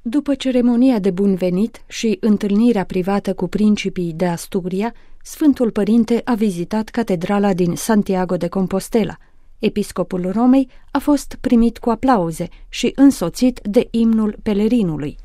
După ceremonia de bun venit și întâlnirea privată cu principii de Asturia, Sfântul Părinte a vizitat catedrala din Santiago de Compostela. Episcopul Romei a fost primit cu aplauze și însoțit de imnul pelerinului.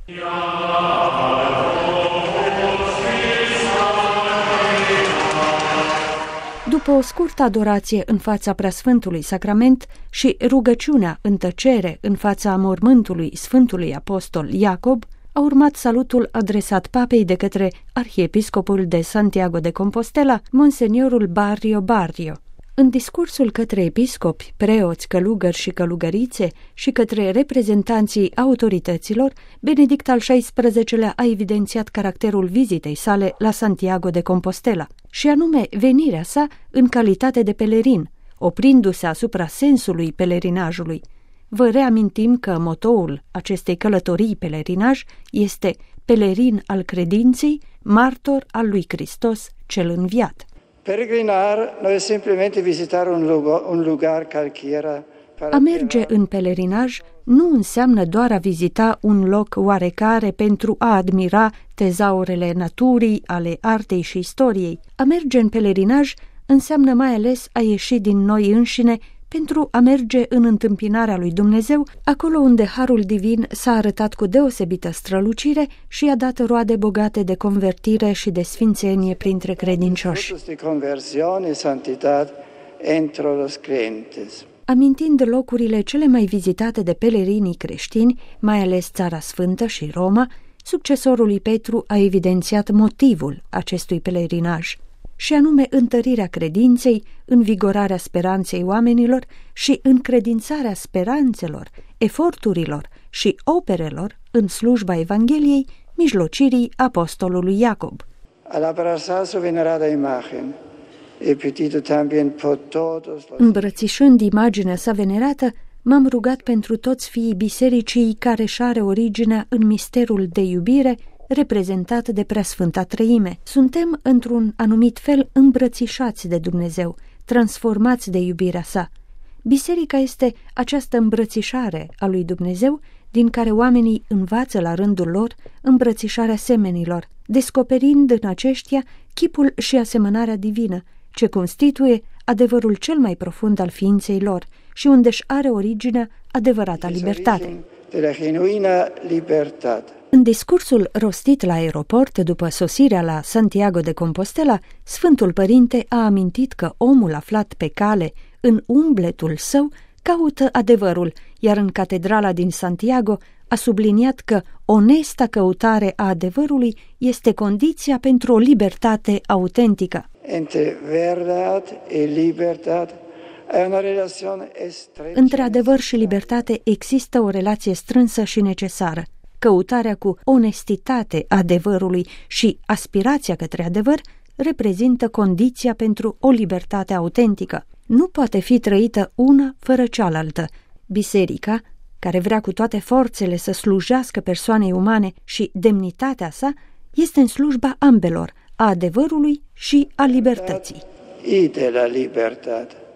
După o scurtă adorație în fața Preasfântului Sacrament și rugăciunea în tăcere în fața mormântului Sfântului Apostol Iacob, a urmat salutul adresat papei de către arhiepiscopul de Santiago de Compostela, Monseniorul Barrio. În discursul către episcopi, preoți, călugări și călugărițe și către reprezentanții autorităților, Benedict al XVI-lea a evidențiat caracterul vizitei sale la Santiago de Compostela, și anume venirea sa în calitate de pelerin, oprindu-se asupra sensului pelerinajului. Vă reamintim că motoul acestei călătorii pelerinaj este pelerin al credinței, martor al lui Hristos cel înviat. Peregrinar nu este simplemente vizitare un lugar calchiera. A merge în pelerinaj nu înseamnă doar a vizita un loc oarecare pentru a admira tezaurele naturii, ale artei și istoriei. A merge în pelerinaj înseamnă mai ales a ieși din noi înșine pentru a merge în întâmpinarea lui Dumnezeu, acolo unde Harul Divin s-a arătat cu deosebită strălucire și a dat roade bogate de convertire și de sfințenie printre credincioși. Amintind locurile cele mai vizitate de pelerinii creștini, mai ales Țara Sfântă și Roma, succesorul lui Petru a evidențiat motivul acestui pelerinaj, și anume întărirea credinței, învigorarea speranței oamenilor și încredințarea speranțelor, eforturilor și operelor în slujba Evangheliei, mijlocirii apostolului Iacob. Îmbrățișând imaginea sa venerată, m-am rugat pentru toți fiii bisericii care își are originea în misterul de iubire reprezentat de Preasfânta Treime. Suntem, într-un anumit fel, îmbrățișați de Dumnezeu, transformați de iubirea sa. Biserica este această îmbrățișare a lui Dumnezeu, din care oamenii învață la rândul lor îmbrățișarea semenilor, descoperind în aceștia chipul și asemănarea divină, ce constituie adevărul cel mai profund al ființei lor și unde își are originea adevărata libertate. În discursul rostit la aeroport după sosirea la Santiago de Compostela, Sfântul Părinte a amintit că omul aflat pe cale, în umbletul său, caută adevărul, iar în catedrala din Santiago a subliniat că onesta căutare a adevărului este condiția pentru o libertate autentică. Între adevăr și libertate există o relație strânsă și necesară. Căutarea cu onestitate a adevărului și aspirația către adevăr reprezintă condiția pentru o libertate autentică. Nu poate fi trăită una fără cealaltă. Biserica, care vrea cu toate forțele să slujească persoanei umane și demnitatea sa, este în slujba ambelor, a adevărului și a libertății. De la libertate.